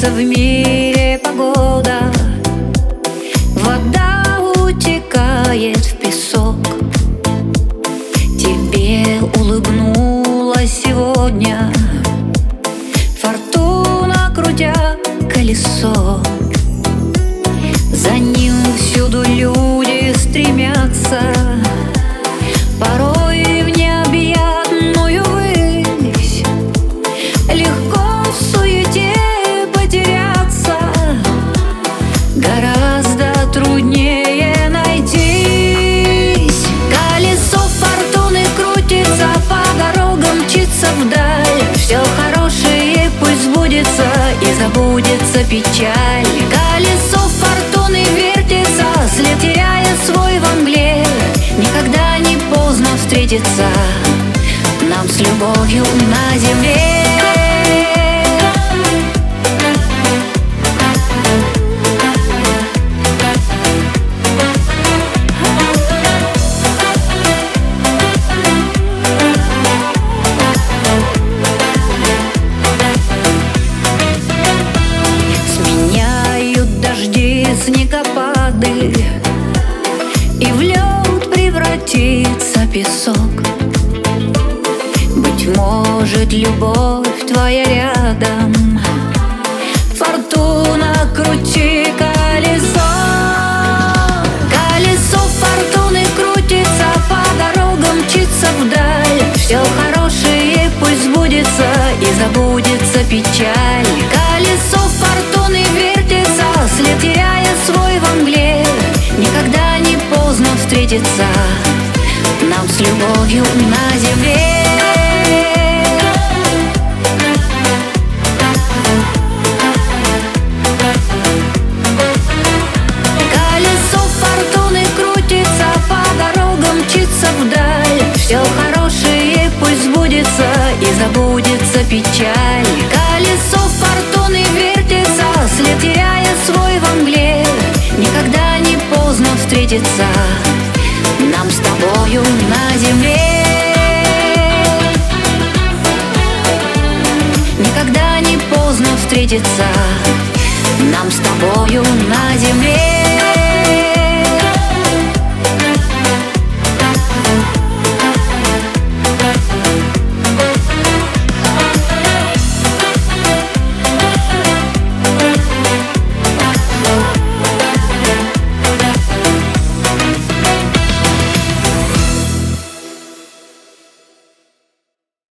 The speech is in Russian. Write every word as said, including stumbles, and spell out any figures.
в мире погода, вода утекает в песок. Тебе улыбнулась сегодня фортуна, крутя колесо. За ним всюду люди стремятся, порой в необъятную высь. Легко в суете потеряться, гораздо труднее найтись. Колесо фортуны крутится, по дорогам мчится вдаль. Все хорошее пусть сбудется, и забудется печаль. Колесо фортуны вертится, след теряя свой во мгле. Никогда не поздно встретиться нам с любовью на земле. Сменяют дожди, снегопады, и в лед превратится песок. Быть может, любовь твоя рядом. Фортуна, крути колесо. Колесо фортуны крутится, по дорогам мчится вдаль. Все хорошее пусть сбудется, и забудется печаль. Колесо фортуны вертится, след теряя свой во мгле. Никогда не поздно встретиться нам с любовью на земле. Колесо фортуны крутится, по дорогам мчится вдаль. Все хорошее пусть сбудется, и забудется печаль. Колесо фортуны вертится, след теряя свой во мгле. Никогда не поздно встретиться нам с тобою на земле. Никогда не поздно встретиться нам с тобою на земле.